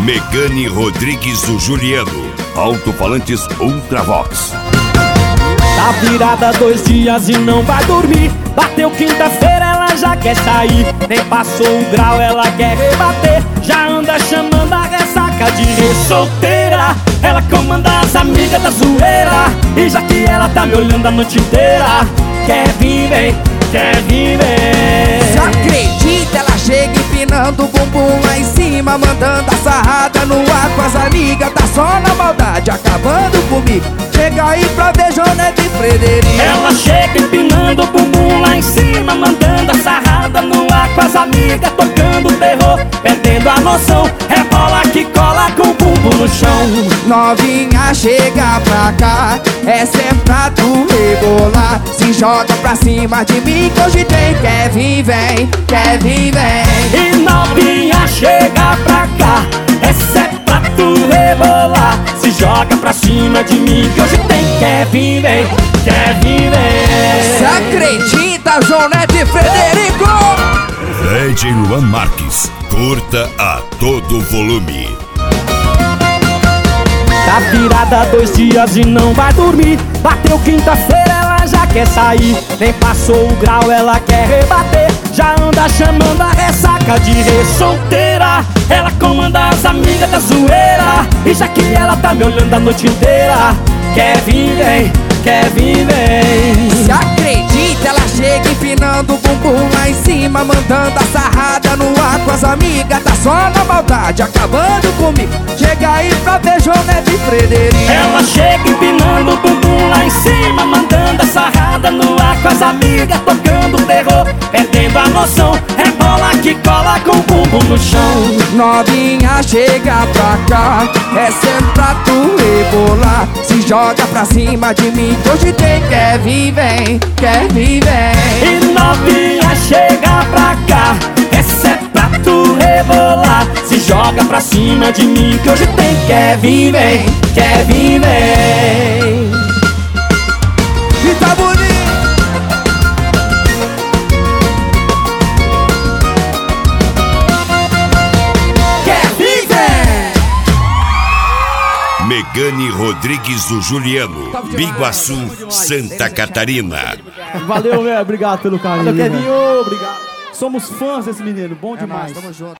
Megane Rodrigues do Juliano. Alto-falantes Ultravox. Tá virada 2 dias e não vai dormir. Bateu quinta-feira, ela já quer sair. Nem passou o grau, ela quer rebater. Já anda chamando a ressaca de solteira. Ela comanda as amigas da zoeira. E já que ela tá me olhando a noite inteira, quer vir, vem, quer vir, vem. Se acredita, ela chega empinando o bumbum lá em cima, mandando a sarrada no ar com as amigas. Tá só na maldade, acabando comigo. Chega aí pra ver Jonete e Frederico. Ela chega empinando o bumbum lá em cima, mandando a sarrada no ar com as amigas, tocando terror, perdendo a noção. Rebola que cola com o bumbum no chão. Novinha, chega pra cá, essa é pra tu rebolar. Se joga pra cima de mim que hoje tem. Quer vir, vem, quer vir, vem. E novinha, chega pra cá, essa é pra tu rebolar. Se joga pra cima de mim que hoje tem. Quer vir, vem, quer vir, vem. Se acredita, Jonete e Frederico. Fred Luan Marques. Curta a todo volume. Tá virada 2 dias e não vai dormir. Bateu quinta-feira, ela já quer sair. Nem passou o grau, ela quer rebater. Já anda chamando a ressaca de solteira. Ela comanda as amigas da zoeira. E já que ela tá me olhando a noite inteira, quer vir, vem, quer vir, vem. Se acredita, ela chega empinando o bumbum lá em cima, mandando a sarrada no ar com as amigas. Tá só na maldade, acabando comigo. Chega aí pra ver Jonete e Frederico. Ela chega empinando o bumbum lá em cima, mandando a sarrada no ar com as amigas, tocando terror, perdendo a noção. Rebola que cola com o bumbum no chão. Novinha, chega pra cá, essa é pra tu rebolar. Se joga pra cima de mim que hoje tem. Quer vir, vem, quer vir, vem. E novinha, chega pra cá, essa é pra tu rebolar. Se joga pra cima de mim que hoje tem. Quer vir, vem, quer vir, vem. E tá bonito. Quer vir, vem. Megane Rodrigues do Juliano. Biguaçu, Santa Catarina. Valeu, velho. Obrigado pelo carinho. Valeu, Kevinho. Obrigado. Somos fãs desse menino. Bom demais. Tamo junto.